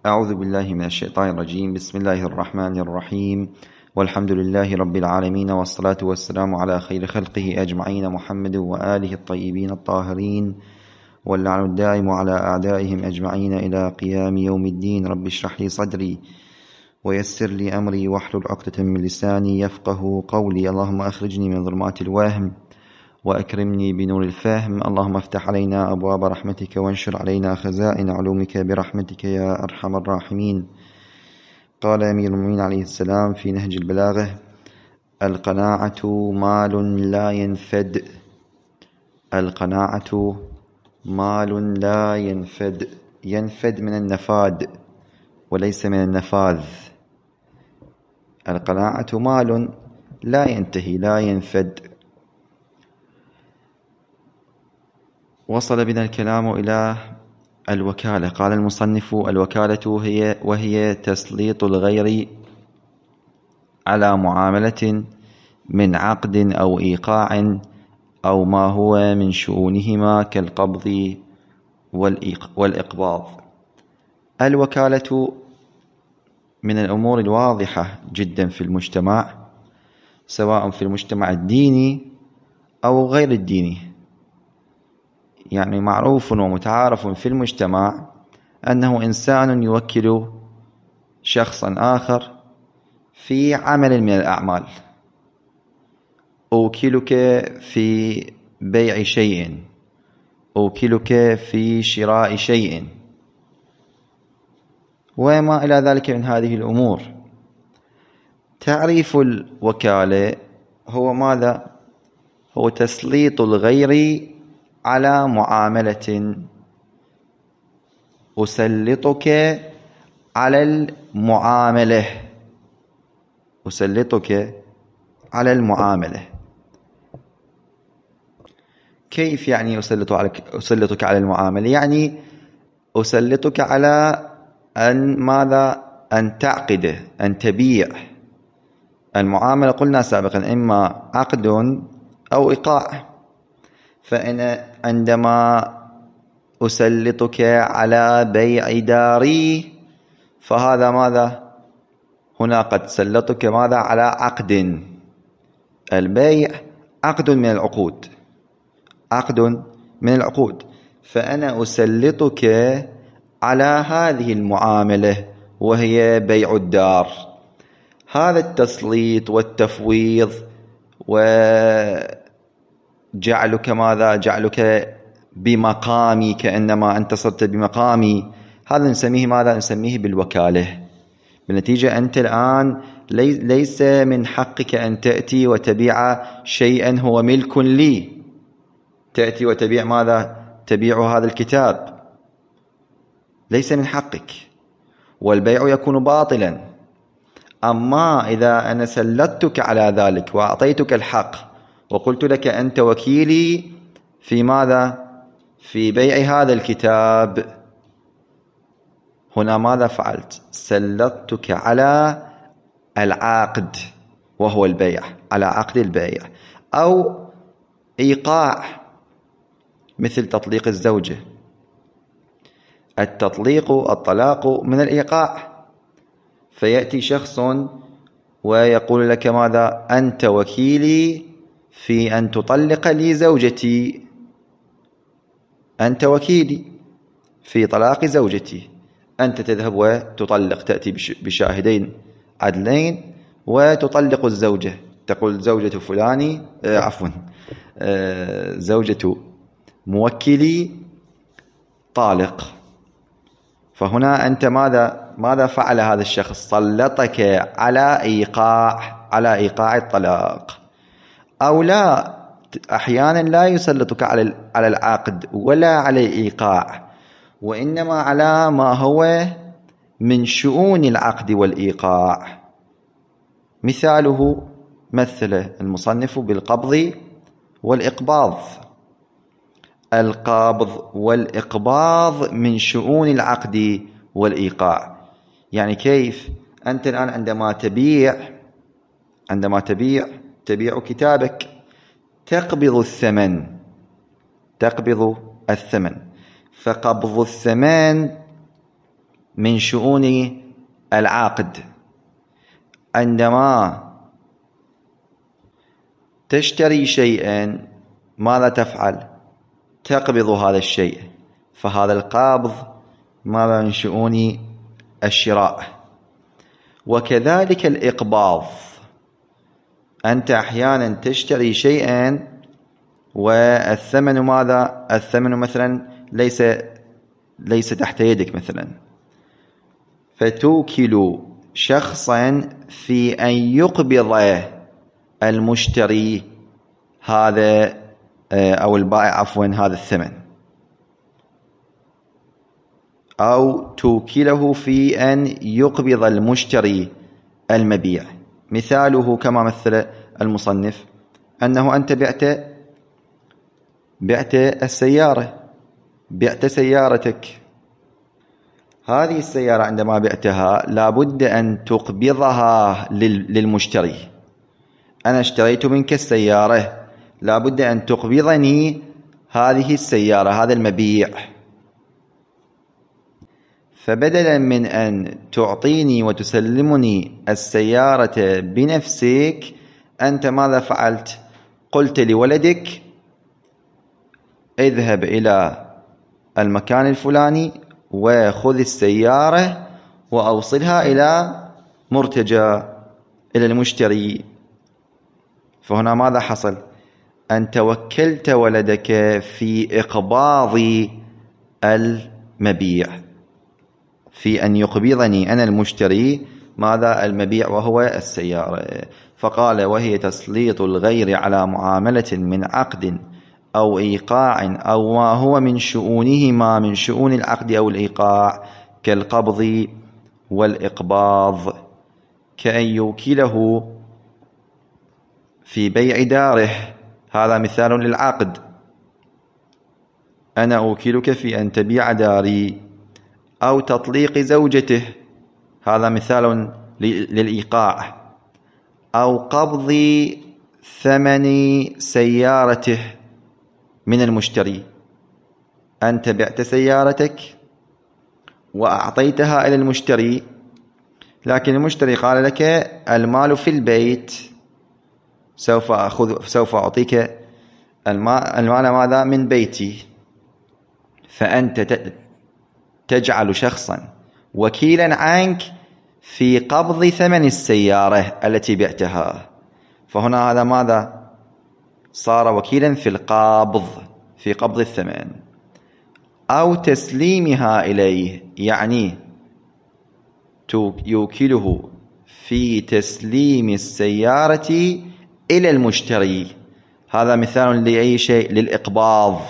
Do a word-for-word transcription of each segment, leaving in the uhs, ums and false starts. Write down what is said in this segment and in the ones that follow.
أعوذ بالله من الشيطان الرجيم. بسم الله الرحمن الرحيم، والحمد لله رب العالمين، والصلاة والسلام على خير خلقه أجمعين، محمد وآله الطيبين الطاهرين، واللعن الدائم على أعدائهم أجمعين إلى قيام يوم الدين. رب اشرح لي صدري ويسر لي أمري واحلل عقدة من لساني يفقه قولي. اللهم أخرجني من ظلمات الوهم وأكرمني بنور الفهم. اللهم افتح علينا أبواب رحمتك وانشر علينا خزائن علومك برحمتك يا أرحم الراحمين. قال أمير المؤمنين عليه السلام في نهج البلاغة: القناعة مال لا ينفد. القناعة مال لا ينفد، ينفد من النفاد وليس من النفاذ. القناعة مال لا ينتهي لا ينفد. وصل بنا الكلام إلى الوكالة. قال المصنف: الوكالة هي وهي تسليط الغير على معاملة من عقد أو إيقاع أو ما هو من شؤونهما كالقبض والإقباض. الوكالة من الأمور الواضحة جدا في المجتمع، سواء في المجتمع الديني أو غير الديني. يعني معروف ومتعارف في المجتمع أنه إنسان يوكل شخصا آخر في عمل من الأعمال. أوكلك في بيع شيء، أوكلك في شراء شيء، وما إلى ذلك من هذه الأمور. تعريف الوكالة هو ماذا؟ هو تسليط الغير على معاملة. أسلطك على المعاملة، أسلطك على المعاملة. كيف يعني أسلط عليك أسلطك على المعاملة؟ يعني أسلطك على أن ماذا؟ أن تعقد، أن تبيع. المعاملة قلنا سابقا إما عقد أو إيقاع. فإن عندما أسلطك على بيع داري فهذا ماذا؟ هنا قد سلطك ماذا؟ على عقد. البيع عقد من العقود، عقد من العقود. فأنا أسلطك على هذه المعاملة وهي بيع الدار. هذا التسليط والتفويض وجعلك ماذا؟ جعلك بمقامي، كأنما أنت صرت بمقامي. هذا نسميه ماذا؟ نسميه بالوكالة. بالنتيجة أنت الآن ليس من حقك أن تأتي وتبيع شيئا هو ملك لي. تأتي وتبيع ماذا؟ تبيع هذا الكتاب، ليس من حقك، والبيع يكون باطلا. أما إذا أنا سلطتك على ذلك وأعطيتك الحق وقلت لك أنت وكيلي في ماذا؟ في بيع هذا الكتاب، هنا ماذا فعلت؟ سلطتك على العقد وهو البيع، على عقد البيع. أو إيقاع، مثل تطليق الزوجة. التطليق الطلاق من الإيقاع. فيأتي شخص ويقول لك ماذا؟ أنت وكيلي في أن تطلق لي زوجتي، أنت وكيلي في طلاق زوجتي. أنت تذهب وتطلق، تأتي بشاهدين عدلين وتطلق الزوجة. تقول زوجة فلاني آه عفوا آه زوجة موكلي طالق. فهنا أنت ماذا ماذا فعل هذا الشخص؟ سلطك على إيقاع، على إيقاع الطلاق. أو لا، أحيانا لا يسلطك على على العقد ولا على الإيقاع، وإنما على ما هو من شؤون العقد والإيقاع. مثاله مثل المصنف بالقبض والإقباض. القبض والإقباض من شؤون العقد والإيقاع. يعني كيف؟ أنت الآن عندما تبيع عندما تبيع تبيع كتابك، تقبض الثمن، تقبض الثمن. فقبض الثمن من شؤون العاقد. عندما تشتري شيئا ماذا تفعل؟ تقبض هذا الشيء، فهذا القابض ماذا من شؤون الشراء. وكذلك الإقباض، أنت أحيانا تشتري شيئا والثمن ماذا؟ الثمن مثلا ليس ليس تحت يدك مثلا، فتوكل شخصا في أن يقبض المشتري هذا أو البائع عفوا هذا الثمن، أو توكله في أن يقبض المشتري المبيع. مثاله كما مثل المصنف أنه أنت بعت بعت السيارة، بعت سيارتك، هذه السيارة عندما بعتها لابد أن تقبضها للمشتري. أنا اشتريت منك السيارة، لابد أن تقبضني هذه السيارة، هذا المبيع. فبدلا من أن تعطيني وتسلمني السيارة بنفسك، أنت ماذا فعلت؟ قلت لولدك اذهب إلى المكان الفلاني وخذ السيارة وأوصلها إلى مرتجى، إلى المشتري. فهنا ماذا حصل؟ أنت وكلت ولدك في إقباض المبيع، في أن يقبضني أنا المشتري ماذا؟ المبيع وهو السيارة. فقال وهي تسليط الغير على معاملة من عقد أو إيقاع أو ما هو من شؤونهما من شؤون العقد أو الإيقاع كالقبض والإقباض، كأن يوكله في بيع داره، هذا مثال للعقد، أنا أوكلك في أن تبيع داري، أو تطليق زوجته، هذا مثال للإيقاع، أو قبض ثمن سيارته من المشتري. أنت بعت سيارتك وأعطيتها إلى المشتري، لكن المشتري قال لك المال في البيت، سوف أخذ سوف أعطيك المال ماذا؟ من بيتي. فأنت تجعل شخصا وكيلا عنك في قبض ثمن السيارة التي بعتها، فهنا هذا ماذا؟ صار وكيلا في القابض، في قبض الثمن. أو تسليمها إليه، يعني يوكله في تسليم السيارة إلى المشتري، هذا مثال لأي شيء؟ للإقباض.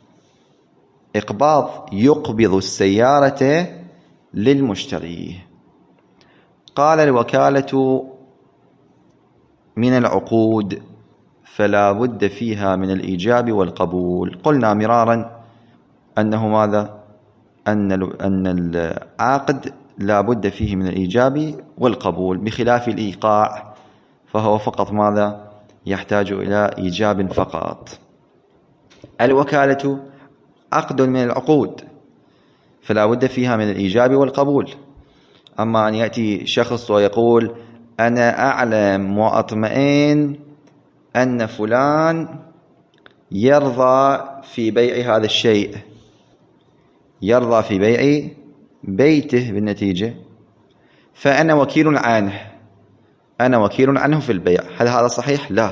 إقباض، يقبض السيارة للمشتري. قال الوكالة من العقود فلا بد فيها من الإيجاب والقبول. قلنا مرارا أنه ماذا؟ أن أن العقد لا بد فيه من الإيجاب والقبول، بخلاف الإيقاع فهو فقط ماذا؟ يحتاج إلى إيجاب فقط. الوكالة عقد من العقود فلا بد فيها من الإيجاب والقبول. أما أن يأتي شخص ويقول أنا أعلم وأطمئن أن فلان يرضى في بيع هذا الشيء، يرضى في بيع بيته بالنتيجة، فأنا وكيل عنه، أنا وكيل عنه في البيع، هل هذا صحيح؟ لا،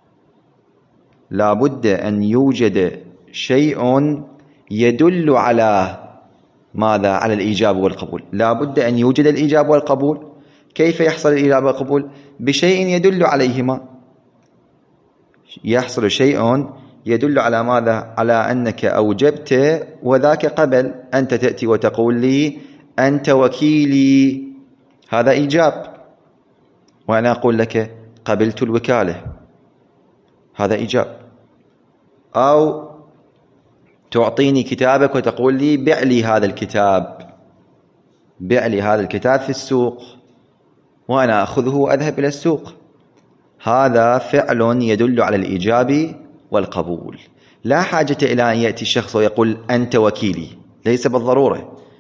لا بد أن يوجد شيء يدل على ماذا؟ على الإيجاب والقبول. لا بد أن يوجد الإيجاب والقبول. كيف يحصل الإيجاب والقبول؟ بشيء يدل عليهما، يحصل شيء يدل على ماذا؟ على أنك أوجبت وذاك قبل. أنت تأتي وتقول لي أنت وكيلي، هذا إيجاب، وأنا أقول لك قبلت الوكالة، هذا إيجاب. أو تعطيني كتابك وتقول لي بيع لي هذا الكتاب، بيع لي هذا الكتاب في السوق، وأنا أخذه وأذهب إلى السوق، هذا فعل يدل على الإيجاب والقبول. لا حاجة إلى أن يأتي الشخص ويقول أنت وكيلي، ليس بالضرورة.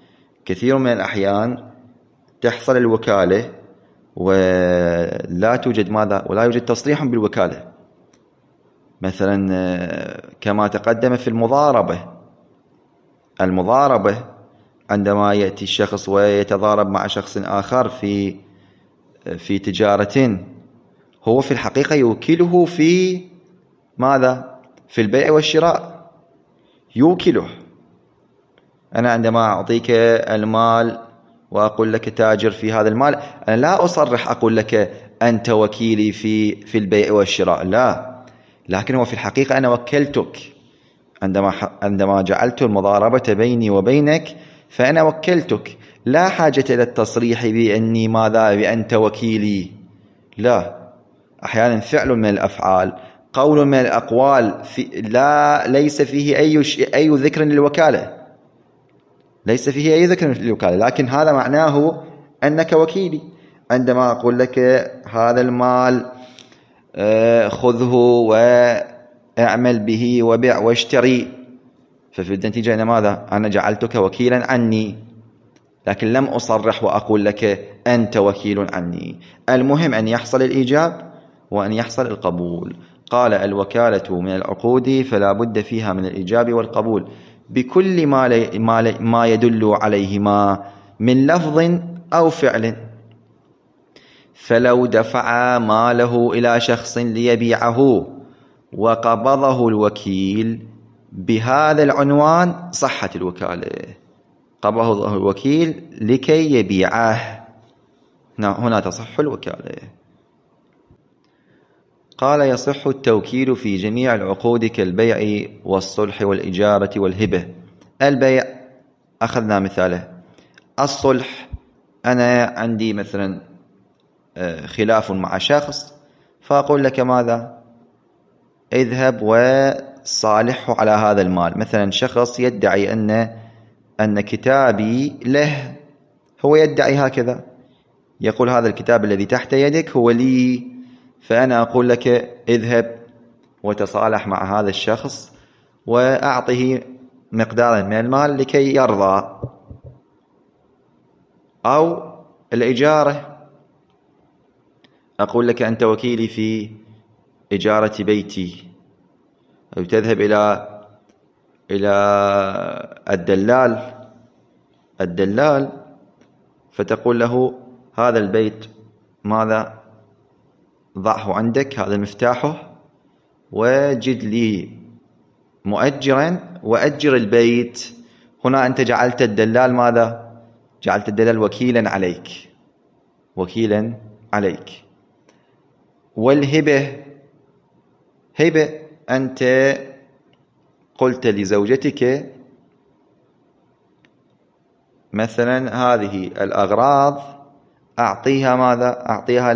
كثير من الأحيان تحصل الوكالة ولا توجد ماذا ولا يوجد تصريح بالوكالة، مثلا كما تقدم في المضاربة. المضاربة عندما يأتي الشخص ويتضارب مع شخص آخر في في تجارة، هو في الحقيقة يوكله في ماذا؟ في البيع والشراء، يوكله. أنا عندما أعطيك المال وأقول لك تاجر في هذا المال، أنا لا أصرح أقول لك أنت وكيلي في في البيع والشراء، لا، لكن هو في الحقيقة أنا وكلتك. عندما عندما جعلت المضاربة بيني وبينك فأنا وكلتك، لا حاجة إلى التصريح بأني ماذا بأنت وكيلي، لا. أحيانا فعل من الأفعال، قول من الأقوال في لا ليس فيه أي أي ذكر للوكالة، ليس فيه أي ذكر للوكالة، لكن هذا معناه أنك وكيلي. عندما أقول لك هذا المال خذه واعمل به وبيع واشتري، ففي النتيجة أنا ماذا؟ أنا جعلتك وكيلا عني، لكن لم أصرح وأقول لك أنت وكيل عني. المهم أن يحصل الإيجاب وأن يحصل القبول. قال الوكالة من العقود فلا بد فيها من الإيجاب والقبول بكل ما, لي ما, لي ما يدل عليهما من لفظ أو فعل. فلو دفع ماله إلى شخص ليبيعه وقبضه الوكيل بهذا العنوان صحت الوكالة. قبضه الوكيل لكي يبيعه، هنا تصح الوكالة. قال يصح التوكيل في جميع العقود كالبيع والصلح والإجارة والهبة. البيع أخذنا مثاله. الصلح، أنا عندي مثلا خلاف مع شخص فأقول لك ماذا؟ اذهب وصالحه على هذا المال. مثلا شخص يدعي أن أن كتابي له، هو يدعي هكذا، يقول هذا الكتاب الذي تحت يدك هو لي، فأنا أقول لك اذهب وتصالح مع هذا الشخص وأعطه مقدارا من المال لكي يرضى. أو الإجارة، أقول لك أنت وكيلي في إجارة بيتي، أو تذهب إلى إلى الدلال الدلال فتقول له هذا البيت ماذا؟ ضعه عندك، هذا مفتاحه، وجد لي مؤجرا وأجر البيت. هنا أنت جعلت الدلال ماذا؟ جعلت الدلال وكيلا عليك، وكيلا عليك. والهبة، هبة، أنت قلت لزوجتك مثلا هذه الأغراض أعطيها ماذا؟ أعطيها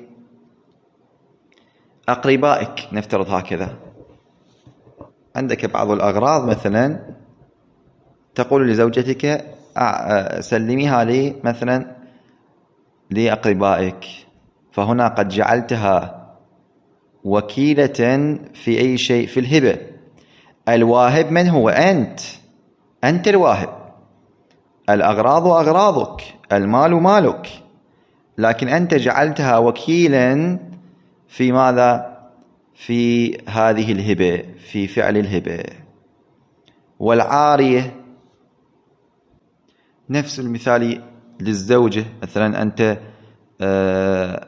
لأقربائك، نفترض هكذا. عندك بعض الأغراض مثلا تقول لزوجتك سلميها لي مثلا لأقربائك، فهنا قد جعلتها وكيلة في أي شيء، في الهبة. الواهب من هو؟ أنت أنت الواهب، الأغراض أغراضك، المال مالك، لكن أنت جعلتها وكيلا في ماذا؟ في هذه الهبة، في فعل الهبة. والعارية نفس المثال للزوجة، مثلا أنت آه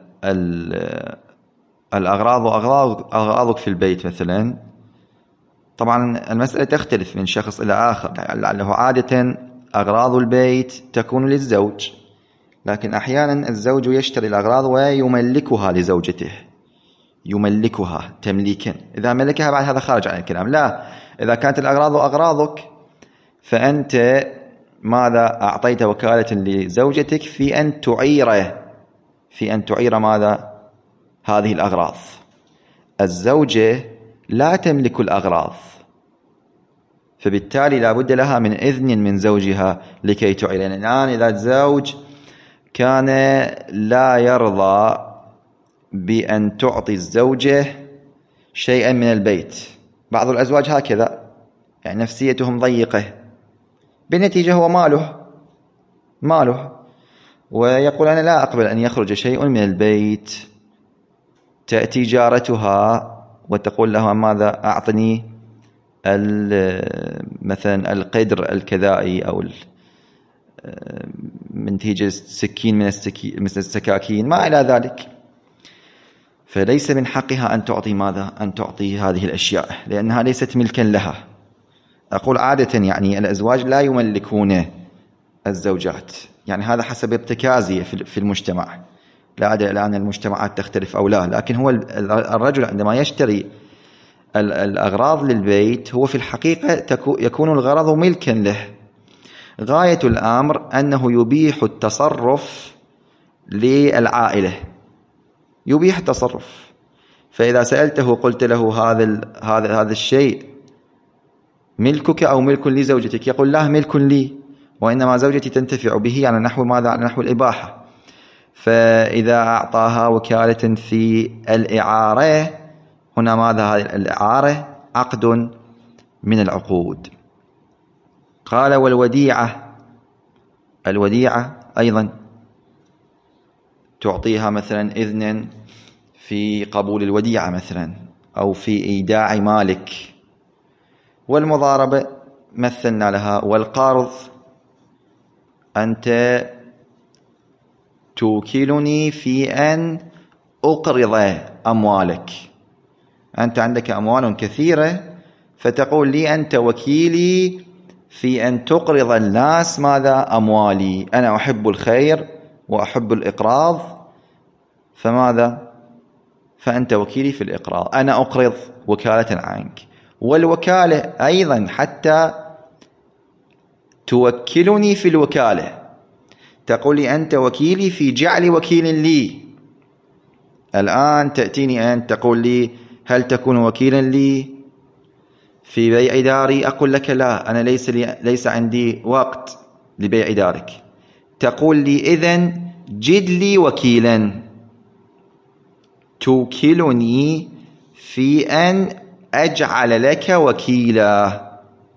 الأغراض أغراضك في البيت مثلا. طبعا المسألة تختلف من شخص إلى آخر، لعله عادة أغراض البيت تكون للزوج، لكن أحيانا الزوج يشتري الأغراض ويملكها لزوجته، يملكها تمليكا. إذا ملكها بعد هذا خارج عن الكلام. لا، إذا كانت الأغراض أغراضك فأنت ماذا؟ أعطيت وكالة لزوجتك في أن تعيره، في أن تعير ماذا؟ هذه الأغراض. الزوجة لا تملك الأغراض، فبالتالي لا بد لها من إذن من زوجها لكي تعير. يعني الآن إذا الزوج كان لا يرضى بأن تعطي الزوجة شيئا من البيت، بعض الأزواج هكذا، يعني نفسيتهم ضيقة، بالنتيجة هو ماله ماله، ويقول أنا لا أقبل أن يخرج شيء من البيت. تأتي جارتها وتقول له ماذا؟ أعطني مثلا القدر الكذائي أو منتيجة سكين من السكاكين ما إلى ذلك. فليس من حقها أن تعطي ماذا؟ أن تعطي هذه الأشياء، لأنها ليست ملكا لها. أقول عادة يعني الأزواج لا يملكون الزوجات، يعني هذا حسب ارتكازية في المجتمع، لا أدري الآن المجتمعات تختلف أو لا، لكن هو الرجل عندما يشتري الأغراض للبيت هو في الحقيقة يكون الغرض ملكا له. غاية الأمر أنه يبيح التصرف للعائلة، يبيح التصرف. فإذا سألته قلت له هذا هذا هذا الشيء ملكك أو ملك لزوجتك؟ يقول لا، ملك لي، وإنما زوجتي تنتفع به على نحو ماذا؟ على نحو الإباحة. فإذا أعطاها وكالة في الإعارة، هنا ماذا؟ هذه الإعارة عقد من العقود. قال والوديعة، الوديعة أيضا تعطيها مثلا إذنا في قبول الوديعة مثلا، أو في إيداع مالك. والمضاربة مثلنا لها. والقرض أنت توكلني في أن أقرض أموالك، أنت عندك أموال كثيرة فتقول لي أنت وكيلي في أن تقرض الناس ماذا؟ أموالي. أنا أحب الخير وأحب الإقراض، فماذا؟ فأنت وكيلي في الإقراض، أنا أقرض وكالة عنك. والوكالة أيضا حتى توكلني في الوكالة، تقول لي أنت وكيلي في جعل وكيل لي. الآن تأتيني أن تقول لي هل تكون وكيلا لي في بيع داري؟ أقول لك لا، أنا ليس لي ليس عندي وقت لبيع دارك. تقول لي إذن جد لي وكيلا توكلني في أن أجعل لك وكيلا.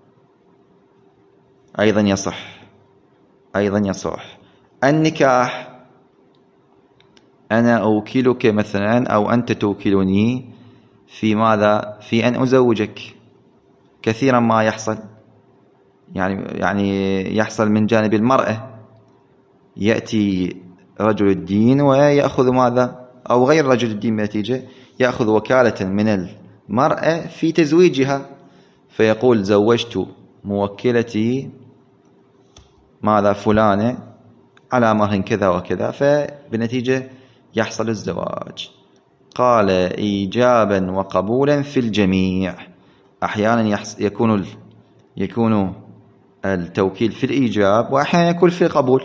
أيضا يصح، أيضا يصح. النكاح أنا أوكلك مثلا أو أنت توكلني في ماذا؟ في أن أزوجك. كثيرا ما يحصل يعني يعني يحصل من جانب المرأة، يأتي رجل الدين ويأخذ ماذا؟ أو غير رجل الدين بنتيجة يأخذ وكالة من المرأة في تزويجها، فيقول زوجت موكلتي ماذا؟ فلانة على مهر كذا وكذا، فبنتيجة يحصل الزواج. قال إيجابا وقبولا في الجميع. أحيانا يكون يكون التوكيل في الإيجاب، وأحيانا يكون في القبول.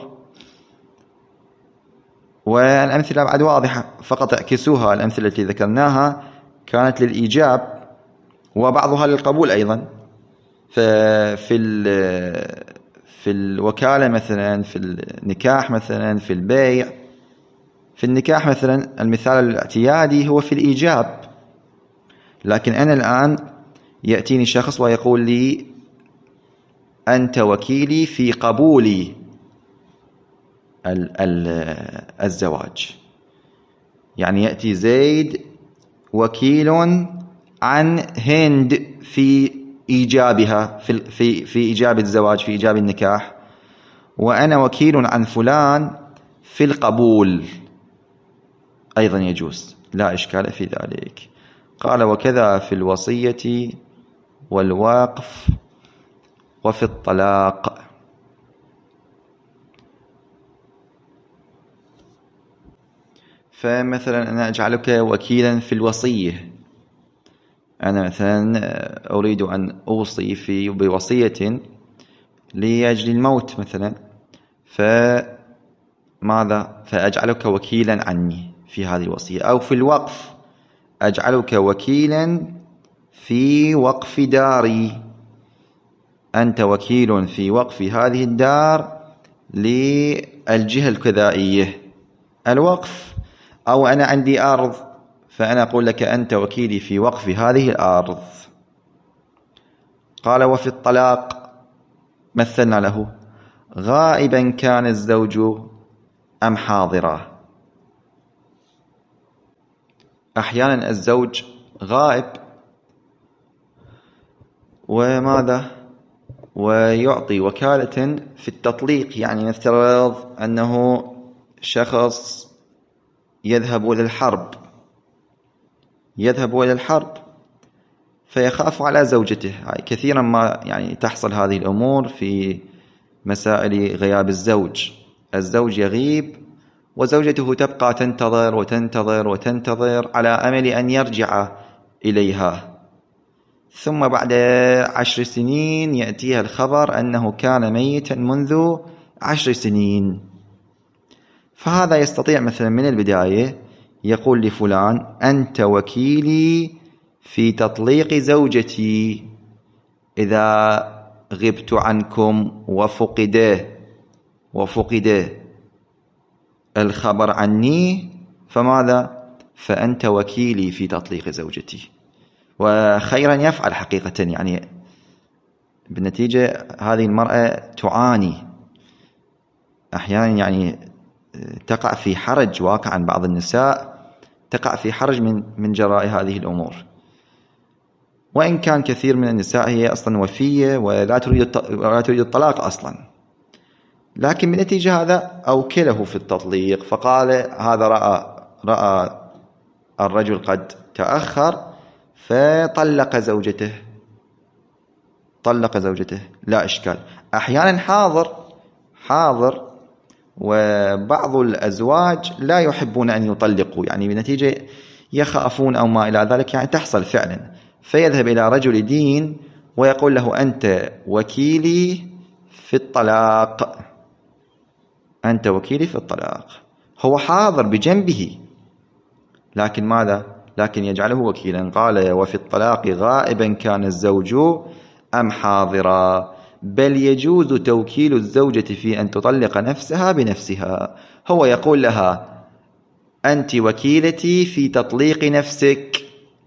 والأمثلة بعد واضحة، فقط اعكسوها. الأمثلة التي ذكرناها كانت للإيجاب وبعضها للقبول أيضا. ففي في الوكالة مثلا، في النكاح مثلا، في البيع. في النكاح مثلا المثال الاعتيادي هو في الإيجاب، لكن أنا الآن يأتيني شخص ويقول لي أنت وكيلي في قبولي الزواج. يعني يأتي زيد وكيل عن هند في إيجابها، في في في إيجاب الزواج، في إيجاب النكاح، وأنا وكيل عن فلان في القبول. أيضا يجوز، لا إشكال في ذلك. قال وكذا في الوصية والوقف وفي الطلاق. فمثلا أنا أجعلك وكيلا في الوصية، أنا مثلا أريد أن أوصي في بوصية لأجل الموت مثلا، فماذا؟ فأجعلك وكيلا عني في هذه الوصية. أو في الوقف أجعلك وكيلا في وقف داري، أنت وكيل في وقف هذه الدار للجهة الكذائية الوقف. أو أنا عندي أرض فأنا أقول لك أنت وكيلي في وقف هذه الأرض. قال وفي الطلاق مثلنا له. غائبا كان الزوج أم حاضرا. أحيانا الزوج غائب وماذا ويعطي وكالة في التطليق، يعني نفترض أنه شخص يذهب إلى الحرب يذهب إلى الحرب فيخاف على زوجته. كثيرا ما يعني تحصل هذه الأمور في مسائل غياب الزوج. الزوج يغيب وزوجته تبقى تنتظر وتنتظر وتنتظر على أمل أن يرجع إليها، ثم بعد عشر سنين يأتيها الخبر أنه كان ميتا منذ عشر سنين. فهذا يستطيع مثلا من البداية يقول لفلان: أنت وكيلي في تطليق زوجتي، إذا غبت عنكم وفقده وفقده الخبر عني فماذا فأنت وكيلي في تطليق زوجتي. وخيرا يفعل حقيقة، يعني بالنتيجة هذه المرأة تعاني أحيانا، يعني تقع في حرج. واقعا بعض النساء تقع في حرج من من جراء هذه الأمور، وإن كان كثير من النساء هي أصلا وفية ولا تريد ولا تريد الطلاق أصلا، لكن بنتيجة هذا أوكله في التطليق. فقال هذا رأى رأى الرجل قد تأخر فطلق زوجته طلق زوجته لا إشكال. أحيانا حاضر حاضر وبعض الأزواج لا يحبون أن يطلقوا، يعني بنتيجة يخافون أو ما إلى ذلك، يعني تحصل فعلا. فيذهب إلى رجل دين ويقول له: أنت وكيلي في الطلاق أنت وكيلي في الطلاق. هو حاضر بجنبه، لكن ماذا لكن يجعله وكيلا. قال: وفي الطلاق غائبا كان الزوج أم حاضرا، بل يجوز توكيل الزوجة في أن تطلق نفسها بنفسها. هو يقول لها: أنت وكيلتي في تطليق نفسك،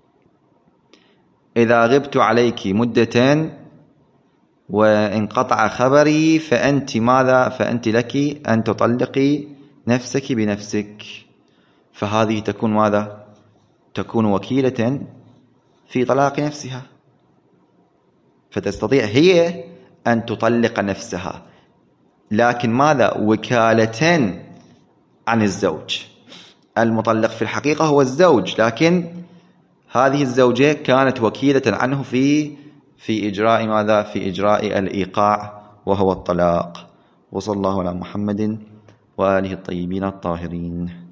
إذا غبت عليك مدة وانقطع خبري فأنت ماذا فأنت لك أن تطلقي نفسك بنفسك. فهذه تكون ماذا تكون وكيلة في طلاق نفسها، فتستطيع هي أن تطلق نفسها، لكن ماذا وكالة عن الزوج. المطلق في الحقيقة هو الزوج، لكن هذه الزوجة كانت وكيلة عنه في في إجراء ماذا في إجراء الإيقاع وهو الطلاق. وصلى الله على محمد وآله الطيبين الطاهرين.